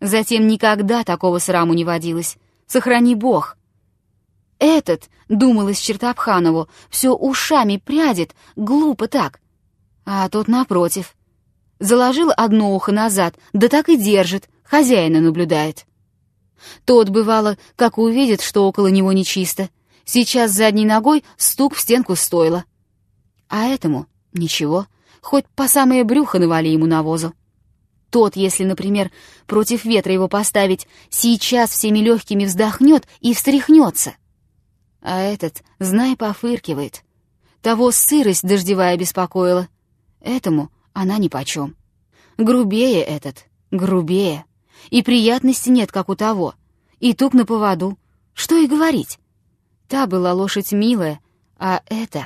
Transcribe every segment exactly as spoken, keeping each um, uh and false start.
Затем никогда такого сраму не водилось. Сохрани Бог. Этот, думалось Чертопханову, все ушами прядет, глупо так. А тот напротив. Заложил одно ухо назад, да так и держит, хозяина наблюдает. Тот, бывало, как увидит, что около него нечисто, сейчас задней ногой стук в стенку стойла. А этому ничего, хоть по самое брюхо навали ему навозу. Тот, если, например, против ветра его поставить, сейчас всеми легкими вздохнет и встряхнется. А этот, знай, пофыркивает. Того сырость дождевая беспокоила. Этому она нипочем. Грубее этот, грубее. И приятности нет, как у того. И тук на поводу. Что и говорить. Та была лошадь милая, а эта...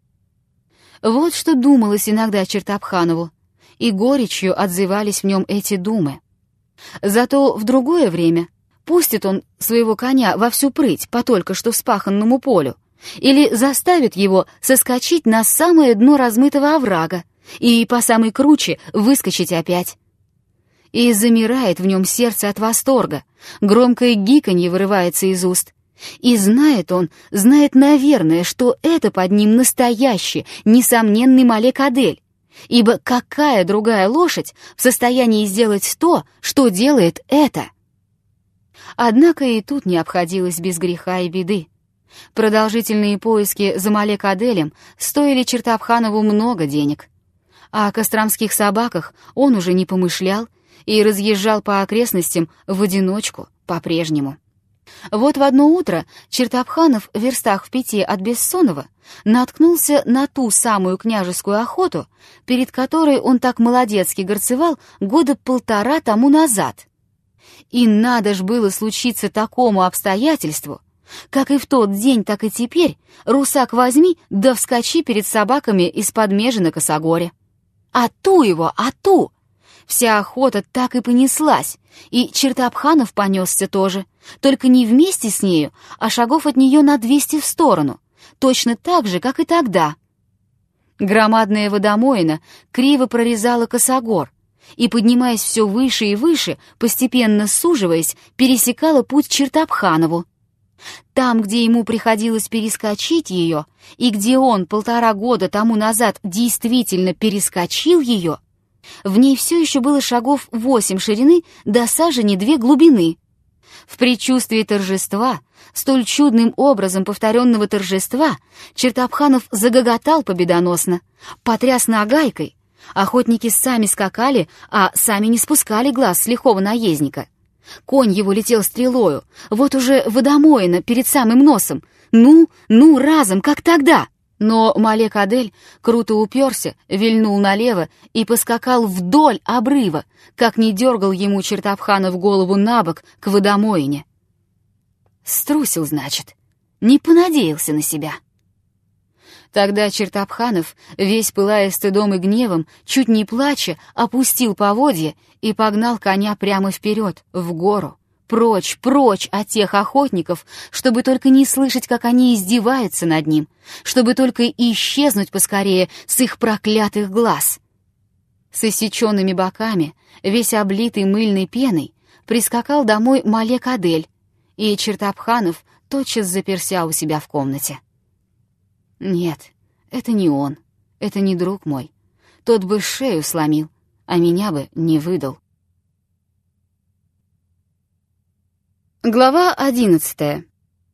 Вот что думалось иногда Чертопханову, и горечью отзывались в нем эти думы. Зато в другое время пустит он своего коня во всю прыть по только что вспаханному полю или заставит его соскочить на самое дно размытого оврага и по самой круче выскочить опять. И замирает в нем сердце от восторга, громкое гиканье вырывается из уст. И знает он, знает, наверное, что это под ним настоящий, несомненный Малек-Адель, ибо какая другая лошадь в состоянии сделать то, что делает это? Однако и тут не обходилось без греха и беды. Продолжительные поиски за Малек-Аделем стоили Чертопханову много денег. А о костромских собаках он уже не помышлял и разъезжал по окрестностям в одиночку по-прежнему. Вот в одно утро Чертопханов в верстах в пяти от Бессонова наткнулся на ту самую княжескую охоту, перед которой он так молодецки горцевал года полтора тому назад. И надо ж было случиться такому обстоятельству, как и в тот день, так и теперь, русак возьми да вскочи перед собаками из-под межи на косогоре. А ту его, а ту! Вся охота так и понеслась, и Чертопханов понесся тоже, только не вместе с нею, а шагов от нее на двести в сторону, точно так же, как и тогда. Громадная водомоина криво прорезала косогор, и, поднимаясь все выше и выше, постепенно суживаясь, пересекала путь Чертопханову. Там, где ему приходилось перескочить ее, и где он полтора года тому назад действительно перескочил ее, в ней все еще было шагов восемь ширины до сажени две глубины. В предчувствии торжества, столь чудным образом повторенного торжества, Чертопханов загоготал победоносно, потряс нагайкой. Охотники сами скакали, а сами не спускали глаз с лихого наездника. Конь его летел стрелою, вот уже водомоина перед самым носом. Ну, ну, разом, как тогда. Но Малек-Адель круто уперся, вильнул налево и поскакал вдоль обрыва, как не дергал ему Чертопханов голову набок к водомоине. Струсил, значит, не понадеялся на себя. Тогда Чертопханов, весь пылая стыдом и гневом, чуть не плача, опустил поводья и погнал коня прямо вперед, в гору, прочь, прочь от тех охотников, чтобы только не слышать, как они издеваются над ним, чтобы только исчезнуть поскорее с их проклятых глаз. С иссеченными боками, весь облитый мыльной пеной, прискакал домой Малек-Адель, и Чертопханов тотчас заперся у себя в комнате. Нет, это не он, это не друг мой. Тот бы шею сломил, а меня бы не выдал. Глава одиннадцатая.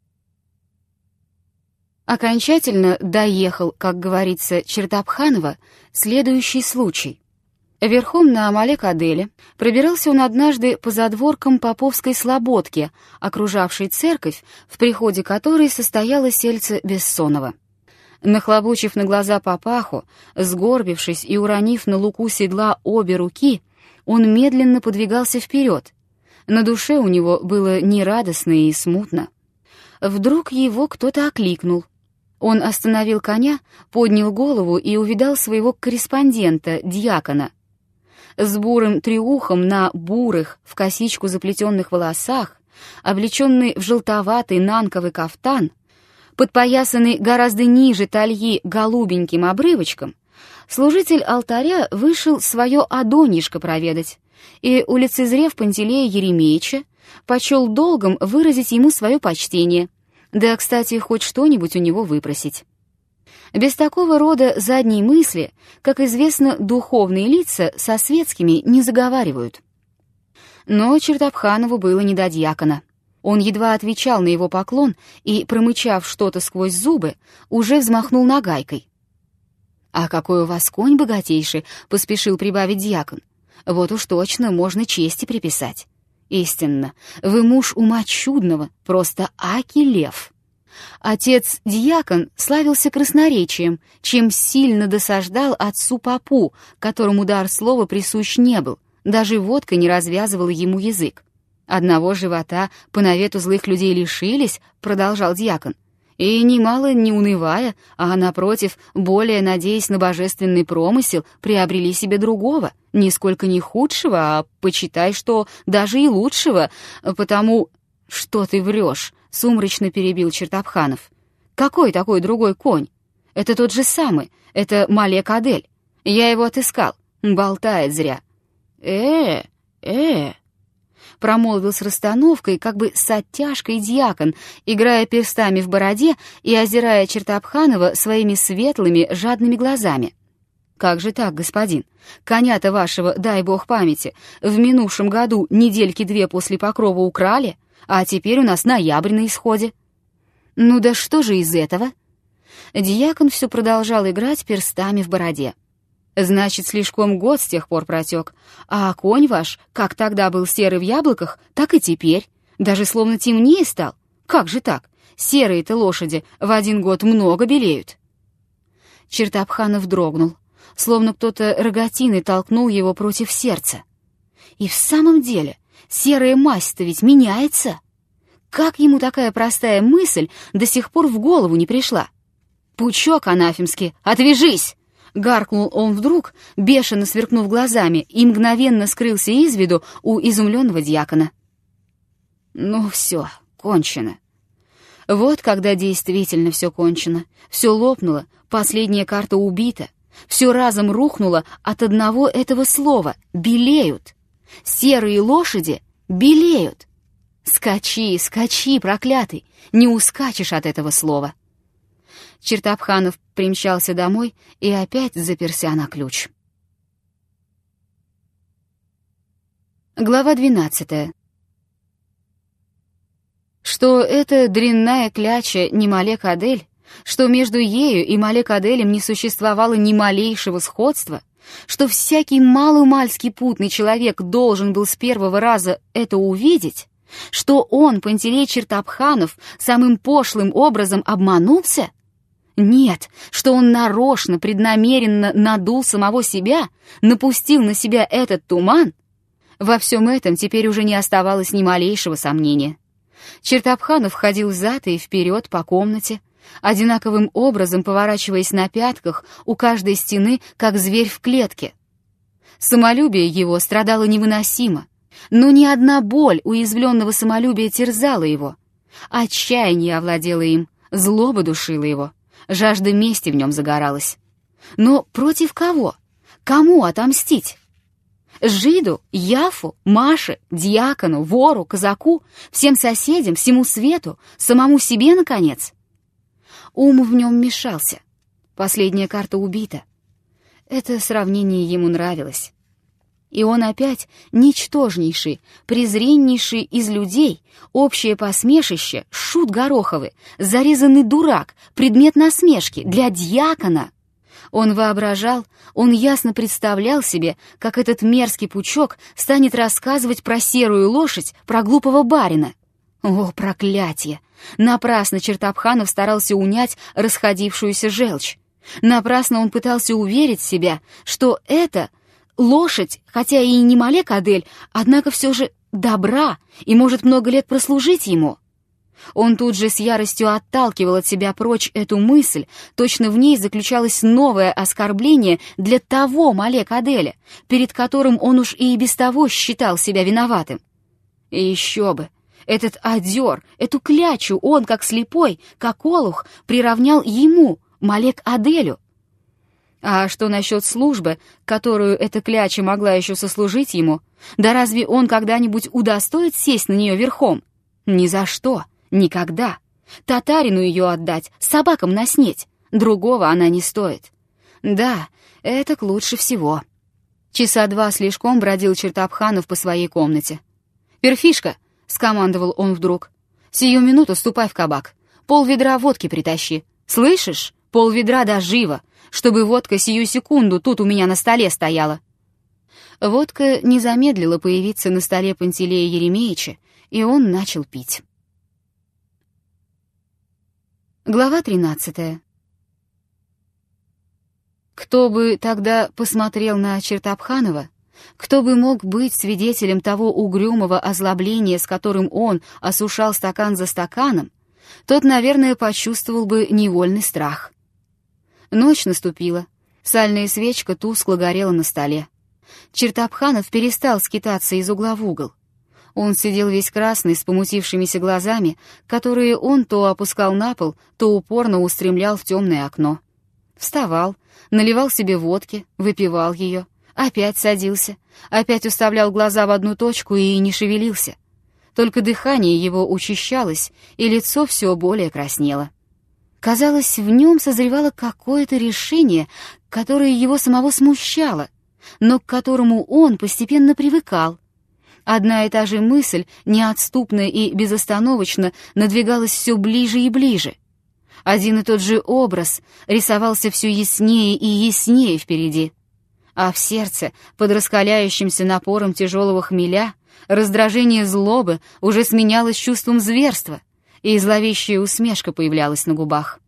Окончательно доехал, как говорится, Чертопханова следующий случай. Верхом на Малек-Аделе пробирался он однажды по задворкам Поповской слободки, окружавшей церковь, в приходе которой состояло сельце Бессонова. Нахлобучив на глаза папаху, сгорбившись и уронив на луку седла обе руки, он медленно подвигался вперед. На душе у него было нерадостно и смутно. Вдруг его кто-то окликнул. Он остановил коня, поднял голову и увидал своего корреспондента, дьякона. С бурым треухом на бурых, в косичку заплетенных волосах, облеченный в желтоватый нанковый кафтан, подпоясанный гораздо ниже тальи голубеньким обрывочком, служитель алтаря вышел свое адонишко проведать, и, улицезрев Пантелея Еремеича, почел долгом выразить ему свое почтение, да, кстати, хоть что-нибудь у него выпросить. Без такого рода задней мысли, как известно, духовные лица со светскими не заговаривают. Но Чертопханову было не до дьякона. Он едва отвечал на его поклон и, промычав что-то сквозь зубы, уже взмахнул нагайкой. «А какой у вас конь богатейший!» — поспешил прибавить дьякон. «Вот уж точно можно чести приписать. Истинно, вы муж ума чудного, просто аки лев». Отец-дьякон славился красноречием, чем сильно досаждал отцу-попу, которому дар слова присущ не был, даже водка не развязывала ему язык. «Одного живота по навету злых людей лишились», — продолжал дьякон, «и немало не унывая, а, напротив, более надеясь на божественный промысел, приобрели себе другого, нисколько не худшего, а почитай, что даже и лучшего, потому...» «Что ты врешь?» — сумрачно перебил Чертопханов. «Какой такой другой конь? Это тот же самый, это Малек Адель. Я его отыскал. Болтает зря». «Э, э...» промолвил с расстановкой, как бы с оттяжкой дьякон, играя перстами в бороде и озирая Чертопханова своими светлыми, жадными глазами. «Как же так, господин? Коня-то вашего, дай бог памяти, в минувшем году недельки две после покрова украли, а теперь у нас ноябрь на исходе». «Ну да что же из этого?» Дьякон все продолжал играть перстами в бороде. «Значит, слишком год с тех пор протек, а конь ваш, как тогда был серый в яблоках, так и теперь, даже словно темнее стал. Как же так? Серые-то лошади в один год много белеют». Чертопханов дрогнул, словно кто-то рогатиной толкнул его против сердца. И в самом деле, серая масть-то ведь меняется. Как ему такая простая мысль до сих пор в голову не пришла? «Пучок анафемский, отвяжись!» Гаркнул он вдруг, бешено сверкнув глазами, и мгновенно скрылся из виду у изумленного дьякона. Ну все, кончено. Вот когда действительно все кончено, все лопнуло, последняя карта убита, все разом рухнуло от одного этого слова «белеют». Серые лошади белеют. Скачи, скачи, проклятый, не ускачешь от этого слова. Чертопханов примчался домой и опять заперся на ключ. Глава двенадцатая. Что эта дрянная кляча не Малек Адель, что между ею и Малек Аделем не существовало ни малейшего сходства, что всякий маломальский путный человек должен был с первого раза это увидеть, что он, Пантелей Чертопханов, самым пошлым образом обманулся? Нет, что он нарочно, преднамеренно надул самого себя, напустил на себя этот туман? Во всем этом теперь уже не оставалось ни малейшего сомнения. Чертопханов ходил взад и вперед по комнате, одинаковым образом поворачиваясь на пятках у каждой стены, как зверь в клетке. Самолюбие его страдало невыносимо, но ни одна боль уязвленного самолюбия терзала его. Отчаяние овладело им, злоба душила его. Жажда мести в нем загоралась. Но против кого? Кому отомстить? Жиду, Яфу, Маше, дьякону, вору, казаку, всем соседям, всему свету, самому себе, наконец? Ум в нем мешался. Последняя карта убита. Это сравнение ему нравилось. И он опять ничтожнейший, презреннейший из людей, общее посмешище, шут гороховый, зарезанный дурак, предмет насмешки для дьякона. Он воображал, он ясно представлял себе, как этот мерзкий пучок станет рассказывать про серую лошадь, про глупого барина. О, проклятие! Напрасно Чертопханов старался унять расходившуюся желчь. Напрасно он пытался уверить себя, что это лошадь, хотя и не Малек Адель, однако все же добра и может много лет прослужить ему. Он тут же с яростью отталкивал от себя прочь эту мысль, точно в ней заключалось новое оскорбление для того Малек Аделя, перед которым он уж и без того считал себя виноватым. И еще бы, этот одер, эту клячу он, как слепой, как олух, приравнял ему, Малек Аделю. А что насчет службы, которую эта кляча могла еще сослужить ему? Да разве он когда-нибудь удостоит сесть на нее верхом? Ни за что, никогда. Татарину ее отдать, собакам наснеть. Другого она не стоит. Да, это лучше всего. Часа два слишком бродил Чертопханов по своей комнате. «Перфишка!» — скомандовал он вдруг. «Сию минуту ступай в кабак. Полведра водки притащи. Слышишь? Полведра да живо, чтобы водка сию секунду тут у меня на столе стояла». Водка не замедлила появиться на столе Пантелея Еремеича, и он начал пить. Глава тринадцатая. Кто бы тогда посмотрел на Чертопханова, кто бы мог быть свидетелем того угрюмого озлобления, с которым он осушал стакан за стаканом, тот, наверное, почувствовал бы невольный страх. Ночь наступила, сальная свечка тускло горела на столе. Чертопханов перестал скитаться из угла в угол. Он сидел весь красный, с помутившимися глазами, которые он то опускал на пол, то упорно устремлял в темное окно. Вставал, наливал себе водки, выпивал ее, опять садился, опять уставлял глаза в одну точку и не шевелился. Только дыхание его учащалось, и лицо все более краснело. Казалось, в нем созревало какое-то решение, которое его самого смущало, но к которому он постепенно привыкал. Одна и та же мысль неотступно и безостановочно надвигалась все ближе и ближе. Один и тот же образ рисовался все яснее и яснее впереди. А в сердце, под раскаляющимся напором тяжелого хмеля, раздражение злобы уже сменялось чувством зверства, и зловещая усмешка появлялась на губах.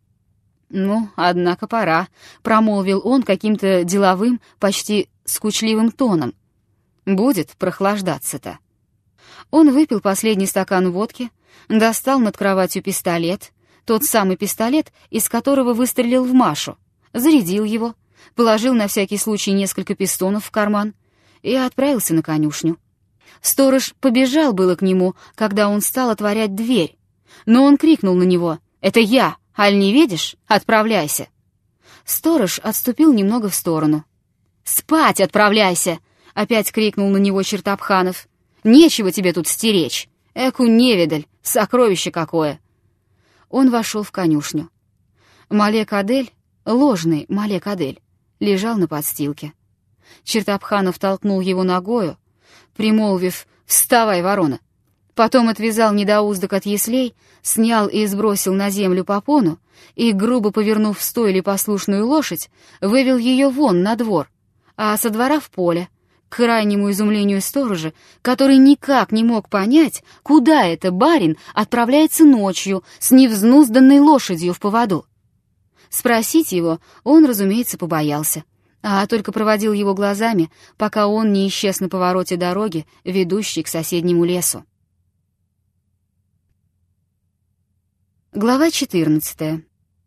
«Ну, однако пора», — промолвил он каким-то деловым, почти скучливым тоном. «Будет прохлаждаться-то». Он выпил последний стакан водки, достал над кроватью пистолет, тот самый пистолет, из которого выстрелил в Машу, зарядил его, положил на всякий случай несколько пистонов в карман и отправился на конюшню. Сторож побежал было к нему, когда он стал отворять дверь, но он крикнул на него: «Это я, аль не видишь? Отправляйся!» Сторож отступил немного в сторону. «Спать отправляйся!» — опять крикнул на него Чертопханов. «Нечего тебе тут стеречь! Эку невидаль, сокровище какое!» Он вошел в конюшню. Малек-Адель, ложный Малек-Адель, лежал на подстилке. Чертопханов толкнул его ногою, примолвив: «Вставай, ворона!» Потом отвязал недоуздок от яслей, снял и сбросил на землю попону и, грубо повернув в стойле послушную лошадь, вывел ее вон на двор, а со двора в поле, к крайнему изумлению сторожа, который никак не мог понять, куда это барин отправляется ночью с невзнузданной лошадью в поводу. Спросить его он, разумеется, побоялся, а только проводил его глазами, пока он не исчез на повороте дороги, ведущей к соседнему лесу. Глава четырнадцатая.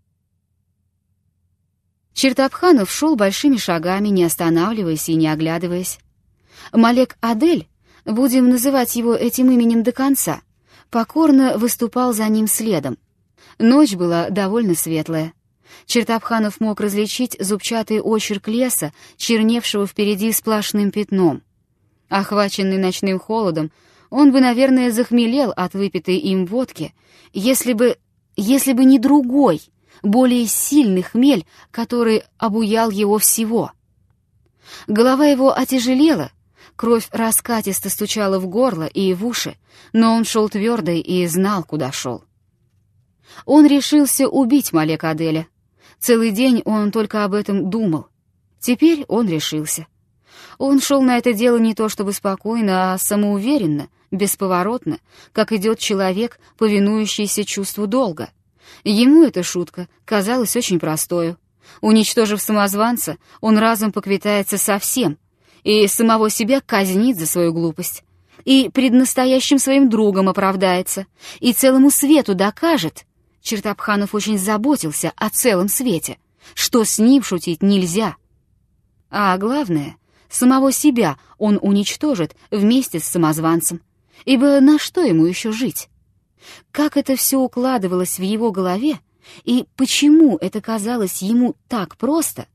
Чертопханов шел большими шагами, не останавливаясь и не оглядываясь. Малек-Адель, будем называть его этим именем до конца, покорно выступал за ним следом. Ночь была довольно светлая. Чертопханов мог различить зубчатый очерк леса, черневшего впереди сплошным пятном. Охваченный ночным холодом, он бы, наверное, захмелел от выпитой им водки, если бы, если бы не другой, более сильный хмель, который обуял его всего. Голова его отяжелела, кровь раскатисто стучала в горло и в уши, но он шел твердо и знал, куда шел. Он решился убить Малек-Аделя. Целый день он только об этом думал. Теперь он решился. Он шел на это дело не то чтобы спокойно, а самоуверенно, бесповоротно, как идет человек, повинующийся чувству долга. Ему эта шутка казалась очень простою. Уничтожив самозванца, он разом поквитается со всем и самого себя казнит за свою глупость, и пред настоящим своим другом оправдается, и целому свету докажет. Чертопханов очень заботился о целом свете, что с ним шутить нельзя. А главное, самого себя он уничтожит вместе с самозванцем, ибо на что ему еще жить? Как это все укладывалось в его голове, и почему это казалось ему так просто,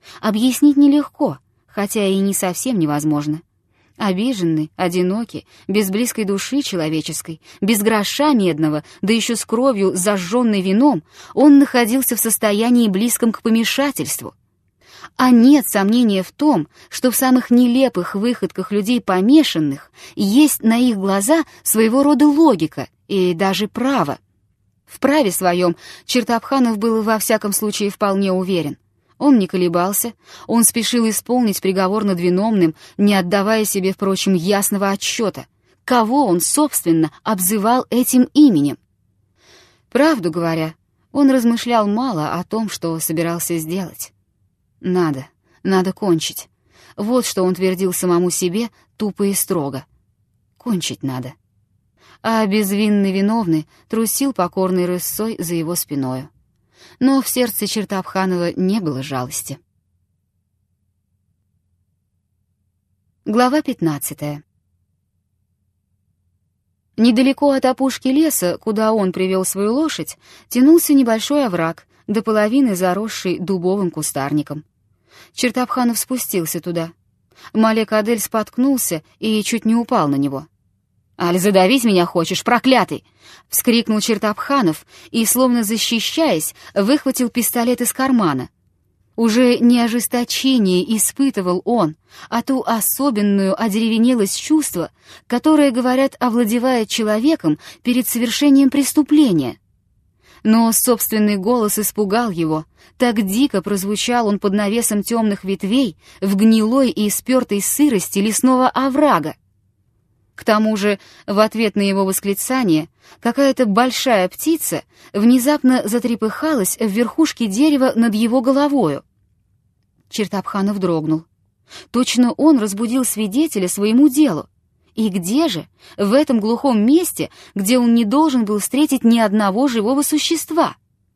Объяснить нелегко, хотя и не совсем невозможно. Обиженный, одинокий, без близкой души человеческой, без гроша медного, да еще с кровью, зажженной вином, он находился в состоянии близком к помешательству. А нет сомнения в том, что в самых нелепых выходках людей помешанных есть на их глаза своего рода логика и даже право. В праве своем Чертопханов был во всяком случае вполне уверен. Он не колебался, он спешил исполнить приговор над виновным, не отдавая себе, впрочем, ясного отчета, кого он, собственно, обзывал этим именем. Правду говоря, он размышлял мало о том, что собирался сделать. «Надо, надо кончить». Вот что он твердил самому себе тупо и строго. «Кончить надо». А безвинный виновный трусил покорной рысцой за его спиною. Но в сердце Чертопханова не было жалости. Глава пятнадцатая. Недалеко от опушки леса, куда он привел свою лошадь, тянулся небольшой овраг, до половины заросший дубовым кустарником. Чертопханов спустился туда. Малек-Адель споткнулся и чуть не упал на него. «Аль, задавить меня хочешь, проклятый!» — вскрикнул Чертопханов и, словно защищаясь, выхватил пистолет из кармана. Уже не ожесточение испытывал он, а ту особенную одеревенелость чувства, которое, говорят, овладевает человеком перед совершением преступления. Но собственный голос испугал его, так дико прозвучал он под навесом темных ветвей в гнилой и спертой сырости лесного оврага. К тому же, в ответ на его восклицание, какая-то большая птица внезапно затрепыхалась в верхушке дерева над его головою. Чертопханов дрогнул. Точно он разбудил свидетеля своему делу. И где же, в этом глухом месте, где он не должен был встретить ни одного живого существа?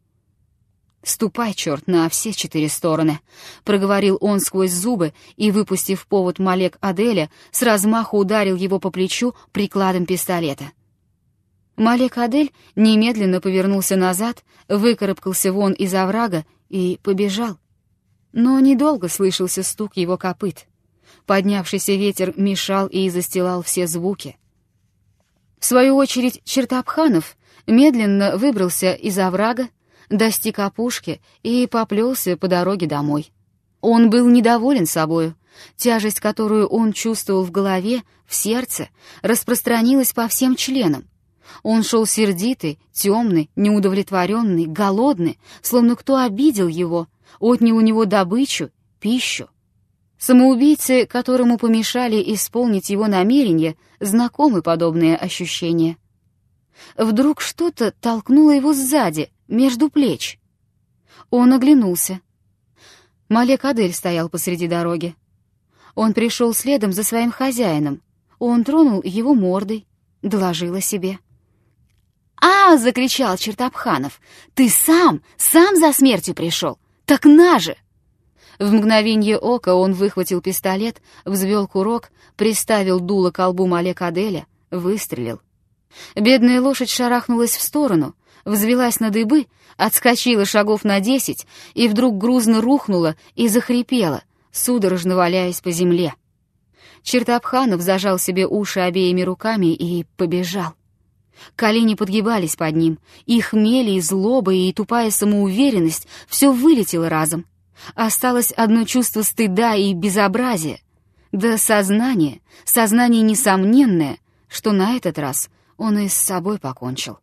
«Ступай, черт, на все четыре стороны», — проговорил он сквозь зубы и, выпустив повод Малек-Аделя, с размаху ударил его по плечу прикладом пистолета. Малек-Адель немедленно повернулся назад, выкарабкался вон из оврага и побежал. Но недолго слышался стук его копыт. Поднявшийся ветер мешал и застилал все звуки. В свою очередь Чертопханов медленно выбрался из оврага, достиг опушки и поплелся по дороге домой. Он был недоволен собою. Тяжесть, которую он чувствовал в голове, в сердце, распространилась по всем членам. Он шел сердитый, темный, неудовлетворенный, голодный, словно кто обидел его, отнял у него добычу, пищу. Самоубийце, которому помешали исполнить его намерения, знакомы подобные ощущения. Вдруг что-то толкнуло его сзади, между плеч. Он оглянулся. Малек-Адель стоял посреди дороги. Он пришел следом за своим хозяином. Он тронул его мордой, доложил о себе. «А!» — закричал Чертопханов. «Ты сам, сам за смертью пришел! Так на же!» В мгновенье ока он выхватил пистолет, взвел курок, приставил дуло к колбу Малек-Аделя, выстрелил. Бедная лошадь шарахнулась в сторону, взвелась на дыбы, отскочила шагов на десять и вдруг грузно рухнула и захрипела, судорожно валяясь по земле. Чертопханов зажал себе уши обеими руками и побежал. Колени подгибались под ним, и хмель, и злоба, и тупая самоуверенность — все вылетело разом. Осталось одно чувство стыда и безобразия, да сознание, сознание несомненное, что на этот раз он и с собой покончил.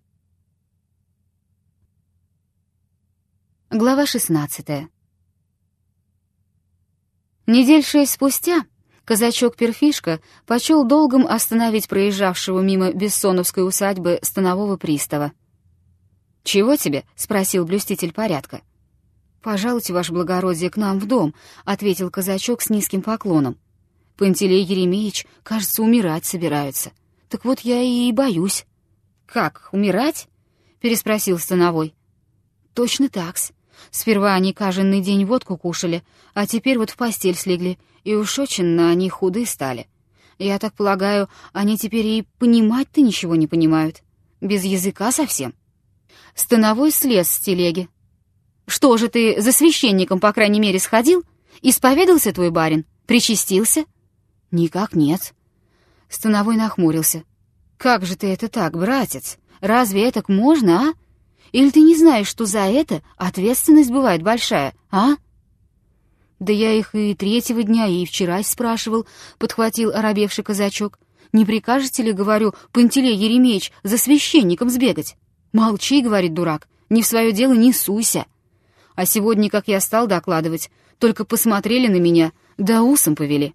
Глава шестнадцатая. Недель шесть спустя казачок-перфишка почел долгом остановить проезжавшего мимо Бессоновской усадьбы станового пристава. «Чего тебе?» — спросил блюститель порядка. «Пожалуйте, ваше благородие, к нам в дом», — ответил казачок с низким поклоном. «Пантелей Еремеевич, кажется, умирать собирается. Так вот я и боюсь». «Как, умирать?» — переспросил становой. «Точно так-с. Сперва они каждый день водку кушали, а теперь вот в постель слегли, и уж очень на они худы стали. Я так полагаю, они теперь и понимать-то ничего не понимают. Без языка совсем». Становой слез с телеги. «Что же ты за священником, по крайней мере, сходил? Исповедался твой барин? Причастился?» «Никак нет». Становой нахмурился. «Как же ты это так, братец? Разве этак можно, а? Или ты не знаешь, что за это ответственность бывает большая, а?» «Да я их и третьего дня, и вчера спрашивал», — подхватил оробевший казачок. «Не прикажете ли, говорю, Пантелей Еремеич, за священником сбегать?» «Молчи», — говорит дурак, — «не в свое дело не суйся». А сегодня, как я стал докладывать, только посмотрели на меня, да усом повели.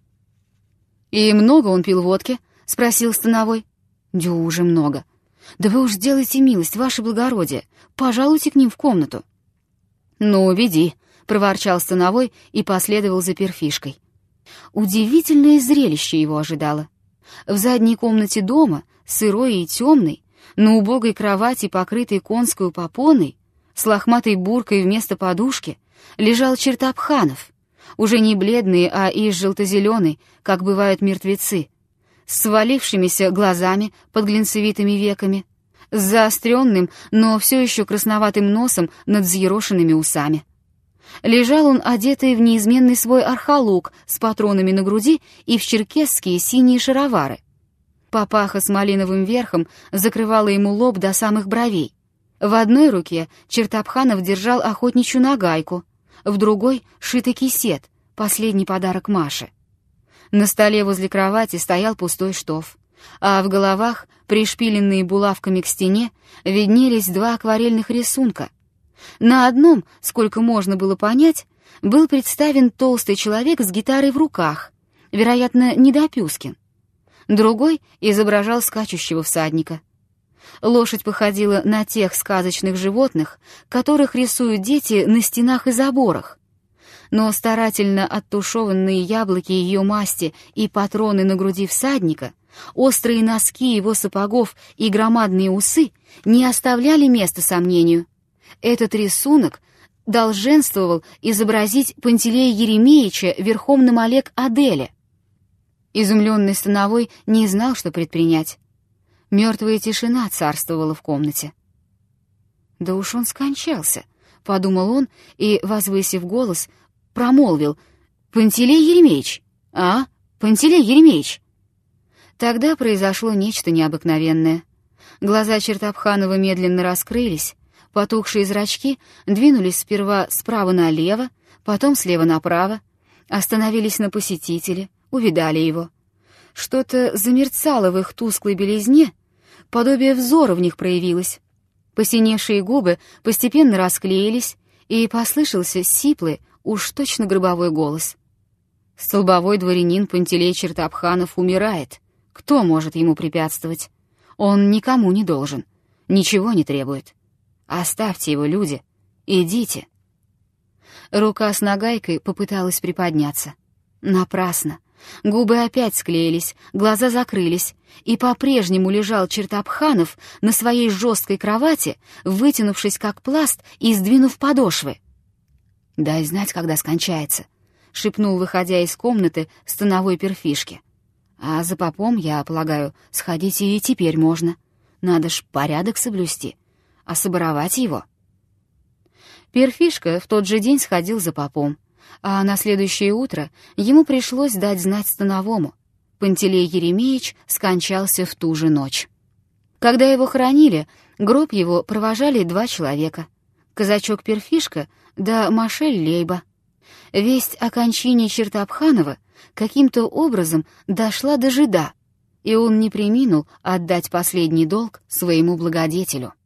«И много он пил водки?» — спросил Становой. «Дюже много». «Да вы уж сделайте милость, ваше благородие, пожалуйте к ним в комнату». «Ну, веди», — проворчал Становой и последовал за перфишкой. Удивительное зрелище его ожидало. В задней комнате дома, сырой и темной, на убогой кровати, покрытой конской попоной, с лохматой буркой вместо подушки, лежал Чертопханов, уже не бледный, а и желто-зеленый, как бывают мертвецы, с свалившимися глазами под глинцевитыми веками, с заостренным, но все еще красноватым носом над взъерошенными усами. Лежал он, одетый в неизменный свой архалук с патронами на груди и в черкесские синие шаровары. Папаха с малиновым верхом закрывала ему лоб до самых бровей. В одной руке Чертопханов держал охотничью нагайку, в другой — шитый кисет, последний подарок Маше. На столе возле кровати стоял пустой штоф, а в головах, пришпиленные булавками к стене, виднелись два акварельных рисунка. На одном, сколько можно было понять, был представлен толстый человек с гитарой в руках, вероятно, Недопюскин. Другой изображал скачущего всадника. Лошадь походила на тех сказочных животных, которых рисуют дети на стенах и заборах. Но старательно оттушеванные яблоки ее масти и патроны на груди всадника, острые носки его сапогов и громадные усы не оставляли места сомнению. Этот рисунок долженствовал изобразить Пантелея Еремеича верхом на Малек-Аделе. Изумленный Становой не знал, что предпринять. Мертвая тишина царствовала в комнате. «Да уж он скончался», — подумал он и, возвысив голос, промолвил: «Пантелей Еремеич! А, Пантелей Еремеич!» Тогда произошло нечто необыкновенное. Глаза Чертопханова медленно раскрылись, потухшие зрачки двинулись сперва справа налево, потом слева направо, остановились на посетителе, увидали его. Что-то замерцало в их тусклой белизне, подобие взора в них проявилось. Посиневшие губы постепенно расклеились, и послышался сиплый, уж точно гробовой голос. «Столбовой дворянин Пантелей Чертопханов умирает. Кто может ему препятствовать? Он никому не должен, ничего не требует. Оставьте его, люди, идите». Рука с нагайкой попыталась приподняться. Напрасно. Губы опять склеились, глаза закрылись, и по-прежнему лежал Чертопханов на своей жесткой кровати, вытянувшись как пласт и сдвинув подошвы. «Дай знать, когда скончается», — шепнул, выходя из комнаты, Становой перфишке. «А за попом, я полагаю, сходить и теперь можно. Надо ж порядок соблюсти, а соборовать его». Перфишка в тот же день сходил за попом, а на следующее утро ему пришлось дать знать Становому. Пантелей Еремеич скончался в ту же ночь. Когда его хоронили, гроб его провожали два человека — казачок Перфишка да Машель Лейба. Весть о кончине Чертопханова каким-то образом дошла до жида, и он не преминул отдать последний долг своему благодетелю.